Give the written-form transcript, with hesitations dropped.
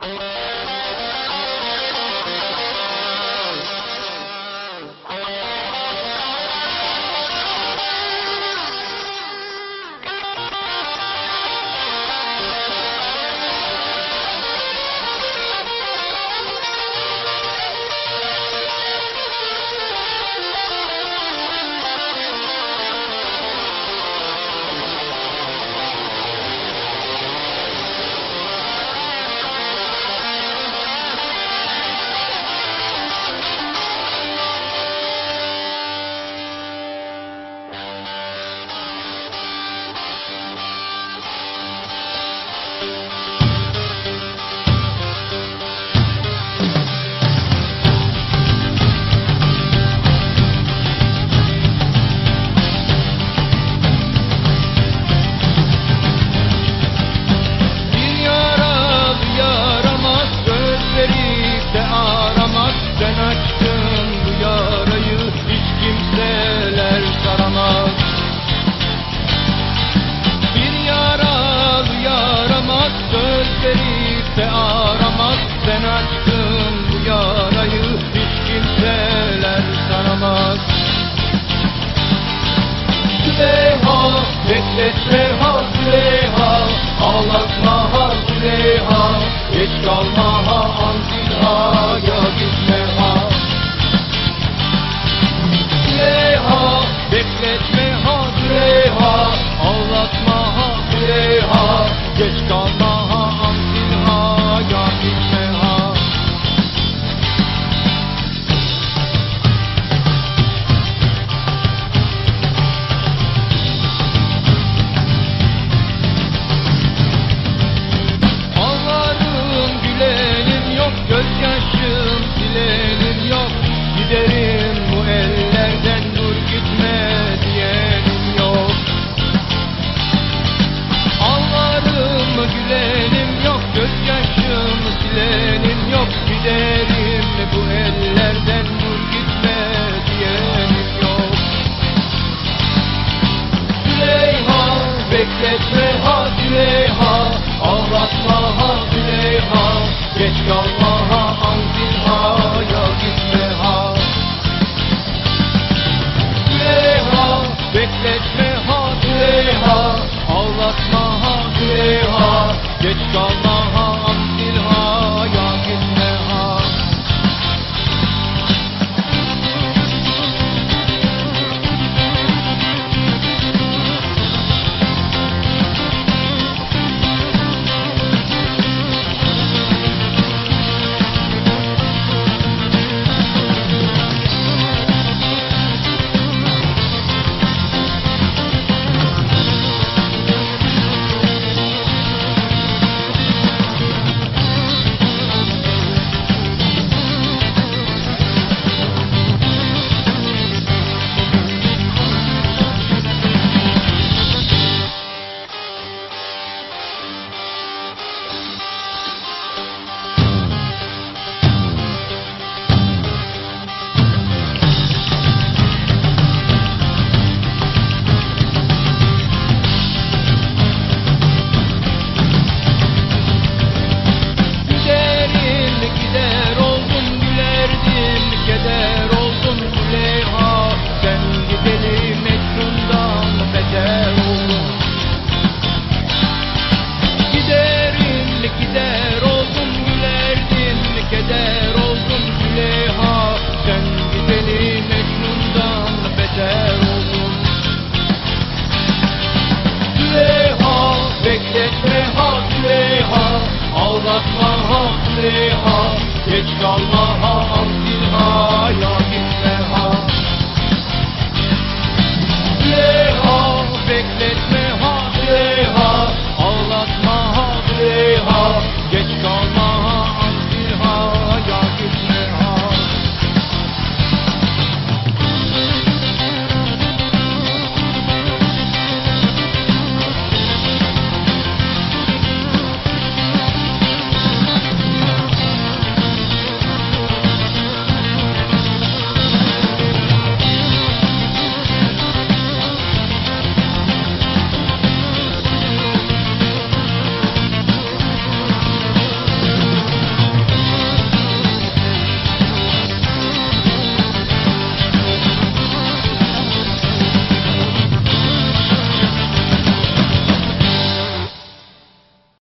Bekletme ha Züleyha, ağlatma ha Züleyha, geç kalma ha Antilha'ya gitme ha. Züleyha, bekletme ha Züleyha, ağlatma ha Züleyha, geç kalma ha Antilha'ya gitme ha. Gözyaşım silenim yok, giderim bu ellerden, dur gitme diyenim yok. Ağlarım gülenim yok, gözyaşım silenim yok, giderim bu ellerden, dur gitme diyenim yok. Züleyha, bekletme ha Züleyha, ağlatma ha Züleyha, geç kalma ha Antilha'ya gitme ha. Züleyha, bekletme ha Züleyha, ağlatma ha Züleyha, geç kalma ha Antilha'ya gitme ha. Ağlatma ha Züleyha, geç kalma ha Antilha'ya gitme.